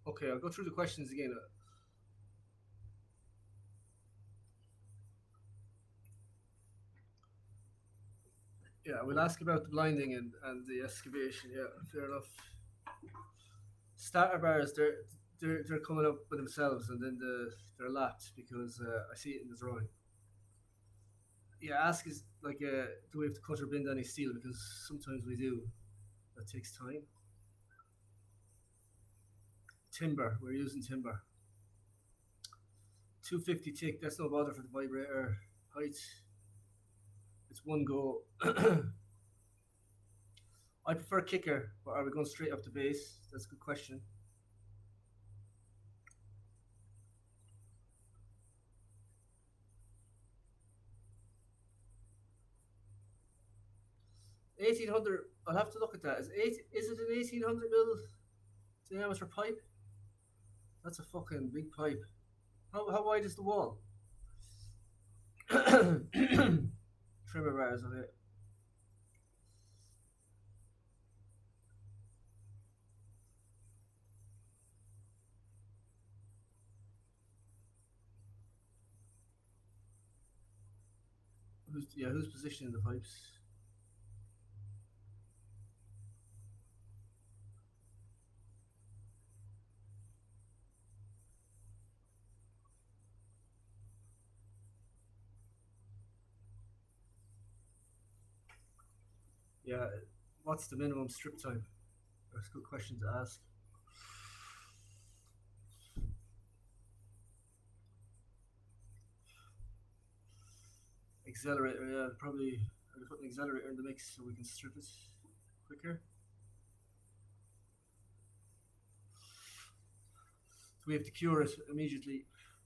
Okay, I'll go through the questions again. Yeah, we'll ask about the blinding and the excavation. Yeah, fair enough. Starter bars, they're coming up with themselves, and then they're lapped because I see it in the drawing. Yeah, ask is like, do we have to cut or bend any steel? Because sometimes we do. That takes time. Timber, we're using timber. 250 tick, that's no bother for the vibrator height. It's one go. I prefer kicker, but are we going straight up the base? That's a good question. 1800. I'll have to look at that. Is it an 1800 mil diameter pipe? That's a fucking big pipe. How wide is the wall? Trimmer bars on it. Who's positioning the pipes? Yeah, what's the minimum strip time? That's a good question to ask. Accelerator, yeah, probably. I'll put an accelerator in the mix so we can strip it quicker. So we have to cure it immediately.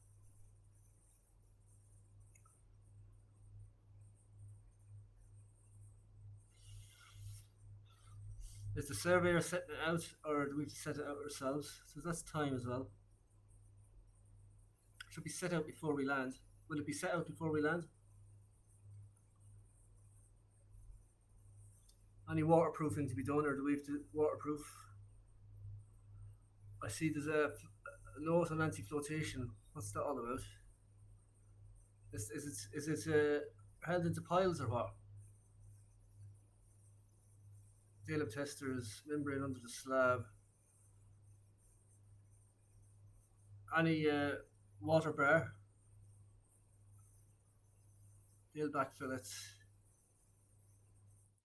Is the surveyor setting it out, or do we have to set it out ourselves? So that's time as well. It should be set out before we land. Will it be set out before we land? Any waterproofing to be done, or do we have to waterproof? I see there's a note on anti-flotation. What's that all about? Is it held into piles or what? Daleb testers, membrane under the slab. Any water bar, nail back fillets.